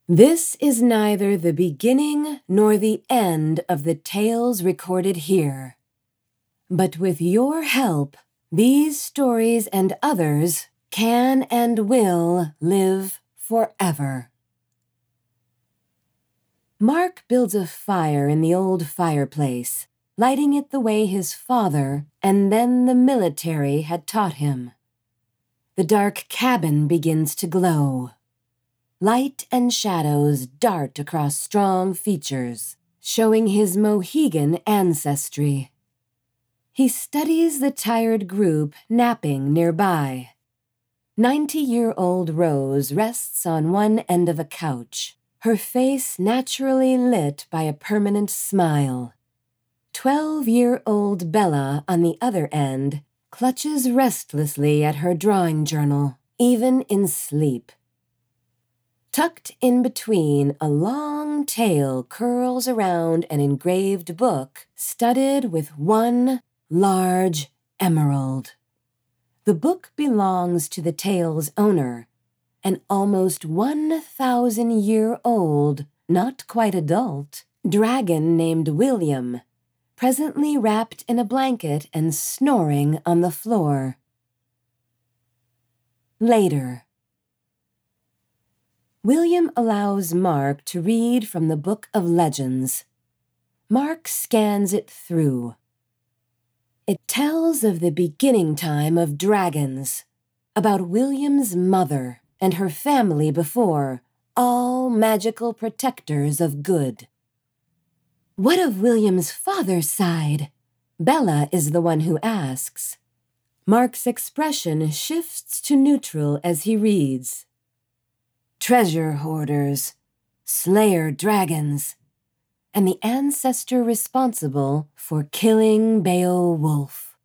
This is neither the beginning nor the end of the tales recorded here. But with your help, these stories and others can and will live forever. Mark builds a fire in the old fireplace, lighting it the way his father and then the military had taught him. The dark cabin begins to glow. Light and shadows dart across strong features, showing his Mohegan ancestry. He studies the tired group napping nearby. 90-year-old Rose rests on one end of a couch, her face naturally lit by a permanent smile. 12-year-old Bella, on the other end, clutches restlessly at her drawing journal, even in sleep. Tucked in between, a long tail curls around an engraved book studded with one large emerald. The book belongs to the tail's owner, an almost 1,000-year-old, not quite adult, dragon named William, presently wrapped in a blanket and snoring on the floor. Later. William allows Mark to read from the Book of Legends. Mark scans it through. It tells of the beginning time of dragons, about William's mother and her family before, all magical protectors of good. What of William's father's side? Bella is the one who asks. Mark's expression shifts to neutral as he reads. Treasure hoarders, slayer dragons, and the ancestor responsible for killing Beowulf.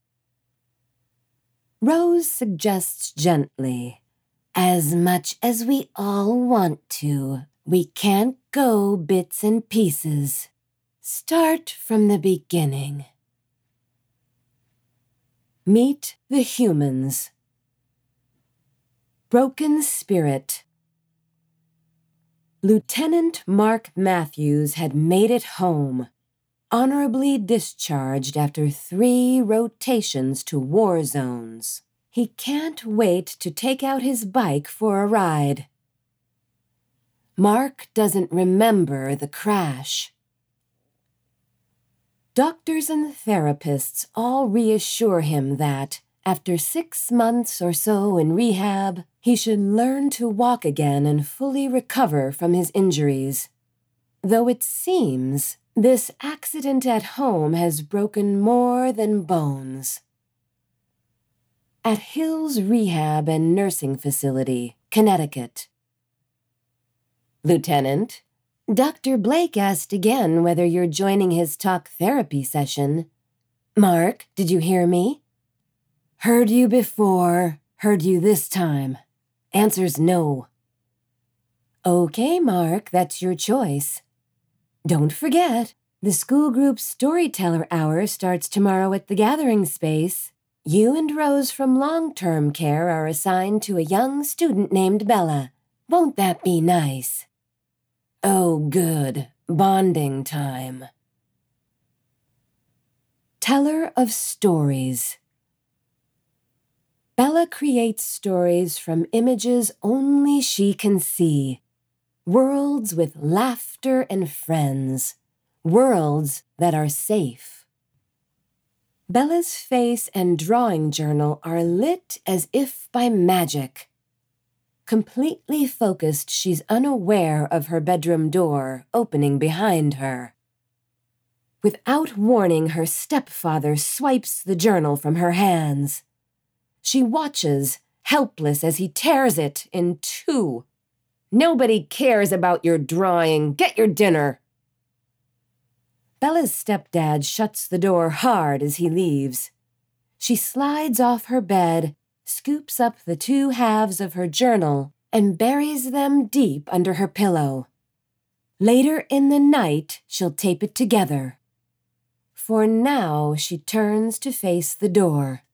Rose suggests gently, as much as we all want to, we can't go bits and pieces. Start from the beginning. Meet the humans. Broken Spirit. Lieutenant Mark Matthews had made it home, honorably discharged after 3 rotations to war zones. He can't wait to take out his bike for a ride. Mark doesn't remember the crash. Doctors and therapists all reassure him that, after 6 months or so in rehab, he should learn to walk again and fully recover from his injuries. Though it seems this accident at home has broken more than bones. At Hills Rehab and Nursing Facility, Connecticut. Lieutenant, Dr. Blake asked again whether you're joining his talk therapy session. Mark, did you hear me? Heard you before, heard you this time. Answer's no. Okay, Mark, that's your choice. Don't forget, the school group's storyteller hour starts tomorrow at the gathering space. You and Rose from long-term care are assigned to a young student named Bella. Won't that be nice? Oh, good. Bonding time. Teller of stories. Bella creates stories from images only she can see. Worlds with laughter and friends. Worlds that are safe. Bella's face and drawing journal are lit as if by magic. Completely focused, she's unaware of her bedroom door opening behind her. Without warning, her stepfather swipes the journal from her hands. She watches, helpless, as he tears it in 2. Nobody cares about your drawing. Get your dinner. Bella's stepdad shuts the door hard as he leaves. She slides off her bed, scoops up the 2 halves of her journal, and buries them deep under her pillow. Later in the night, she'll tape it together. For now, she turns to face the door.